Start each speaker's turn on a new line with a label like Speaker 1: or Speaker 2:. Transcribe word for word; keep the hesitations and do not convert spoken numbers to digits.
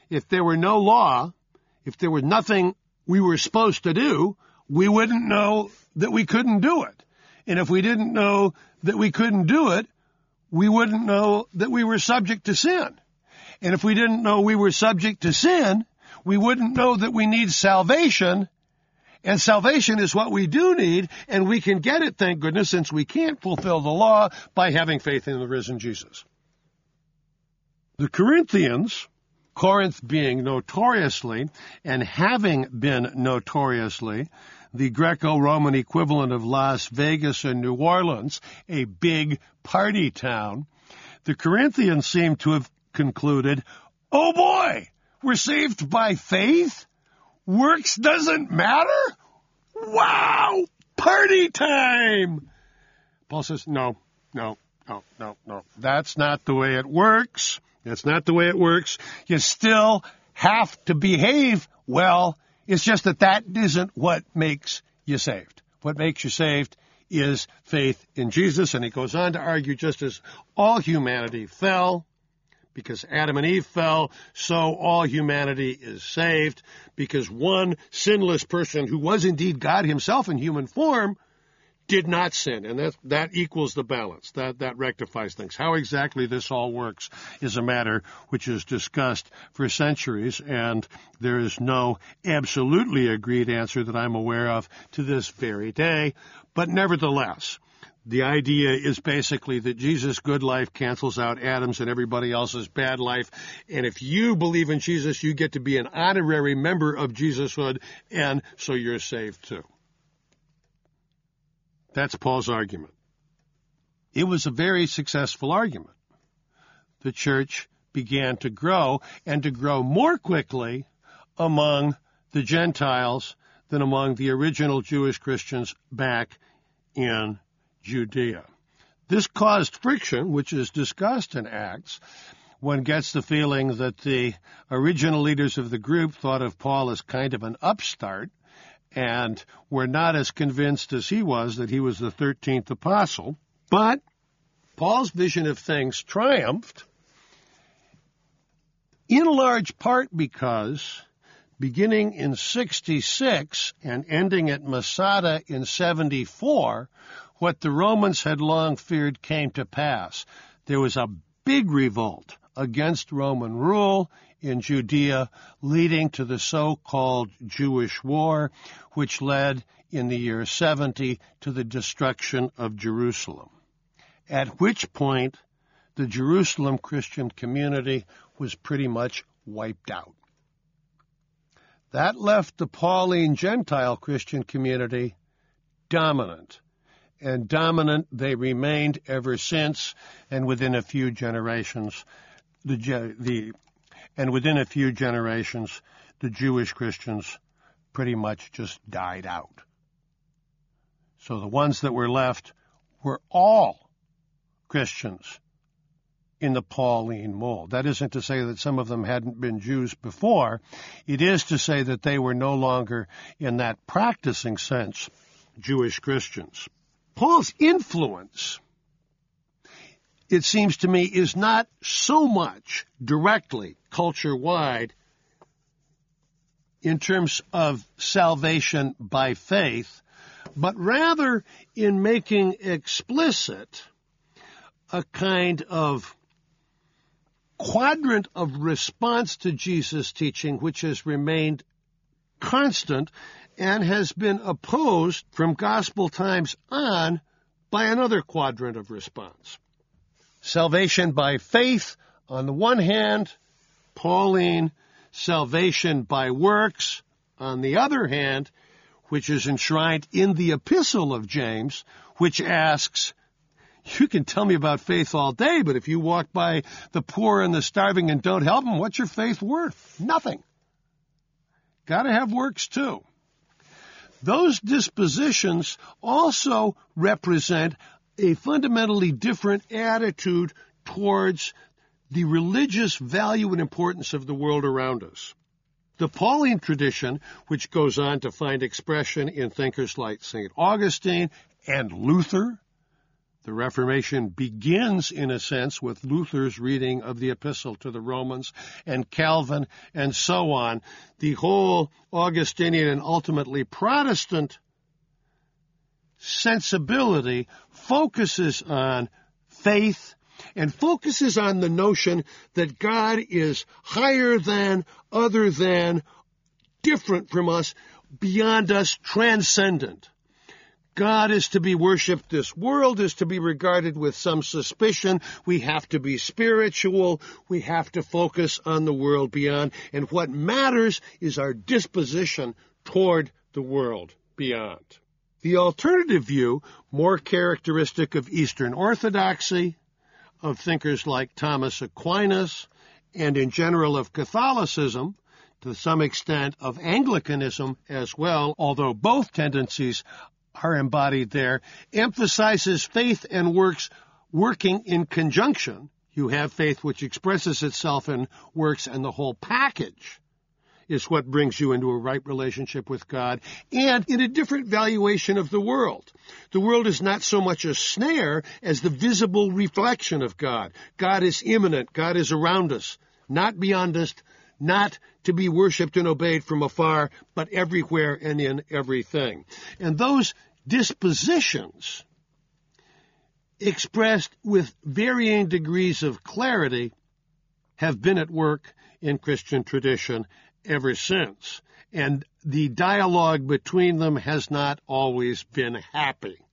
Speaker 1: If there were no law, if there was nothing we were supposed to do, we wouldn't know that we couldn't do it. And if we didn't know that we couldn't do it, we wouldn't know that we were subject to sin. And if we didn't know we were subject to sin, we wouldn't know that we need salvation. And salvation is what we do need, and we can get it, thank goodness, since we can't fulfill the law by having faith in the risen Jesus. The Corinthians, Corinth being notoriously, and having been notoriously, the Greco-Roman equivalent of Las Vegas and New Orleans, a big party town, the Corinthians seem to have concluded, oh boy, we're saved by faith? Works doesn't matter? Wow, party time! Paul says, no, no, no, no, no. That's not the way it works. That's not the way it works. You still have to behave well. It's just that that isn't what makes you saved. What makes you saved is faith in Jesus. And he goes on to argue, just as all humanity fell, because Adam and Eve fell, so all humanity is saved, because one sinless person who was indeed God himself in human form did not sin, and that that equals the balance. That that rectifies things. How exactly this all works is a matter which is discussed for centuries, and there is no absolutely agreed answer that I'm aware of to this very day. But nevertheless, the idea is basically that Jesus' good life cancels out Adam's and everybody else's bad life, and if you believe in Jesus, you get to be an honorary member of Jesushood, and so you're saved too. That's Paul's argument. It was a very successful argument. The church began to grow, and to grow more quickly among the Gentiles than among the original Jewish Christians back in Judea. This caused friction, which is discussed in Acts. One gets the feeling that the original leaders of the group thought of Paul as kind of an upstart, and were not as convinced as he was that he was the thirteenth apostle. But Paul's vision of things triumphed, in large part because, beginning in sixty-six and ending at Masada in seventy-four, what the Romans had long feared came to pass. There was a big revolt against Roman rule in Judea, leading to the so-called Jewish War, which led in the year seventy to the destruction of Jerusalem, at which point the Jerusalem Christian community was pretty much wiped out. That left the Pauline Gentile Christian community dominant, and dominant they remained ever since, and within a few generations, the the And within a few generations, the Jewish Christians pretty much just died out. So the ones that were left were all Christians in the Pauline mold. That isn't to say that some of them hadn't been Jews before. It is to say that they were no longer, in that practicing sense, Jewish Christians. Paul's influence, it seems to me, is not so much directly culture-wide in terms of salvation by faith, but rather in making explicit a kind of quadrant of response to Jesus' teaching which has remained constant and has been opposed from gospel times on by another quadrant of response. Salvation by faith on the one hand, Pauline salvation by works on the other hand, which is enshrined in the Epistle of James, which asks, you can tell me about faith all day, but if you walk by the poor and the starving and don't help them, what's your faith worth? Nothing. Got to have works too. Those dispositions also represent a fundamentally different attitude towards the religious value and importance of the world around us. The Pauline tradition, which goes on to find expression in thinkers like Saint Augustine and Luther, The Reformation begins, in a sense, with Luther's reading of the Epistle to the Romans, and Calvin, and so on. The whole Augustinian and ultimately Protestant sensibility focuses on faith and focuses on the notion that God is higher than, other than, different from us, beyond us, transcendent. God is to be worshipped. This world is to be regarded with some suspicion. We have to be spiritual. We have to focus on the world beyond. And what matters is our disposition toward the world beyond. The alternative view, more characteristic of Eastern Orthodoxy, of thinkers like Thomas Aquinas, and in general of Catholicism, to some extent of Anglicanism as well, although both tendencies are embodied there, emphasizes faith and works working in conjunction. You have faith which expresses itself in works, and the whole package is what brings you into a right relationship with God, and in a different valuation of the world. The world is not so much a snare as the visible reflection of God. God is immanent. God is around us, not beyond us, not to be worshipped and obeyed from afar, but everywhere and in everything. And those dispositions, expressed with varying degrees of clarity, have been at work in Christian tradition ever since. And the dialogue between them has not always been happy.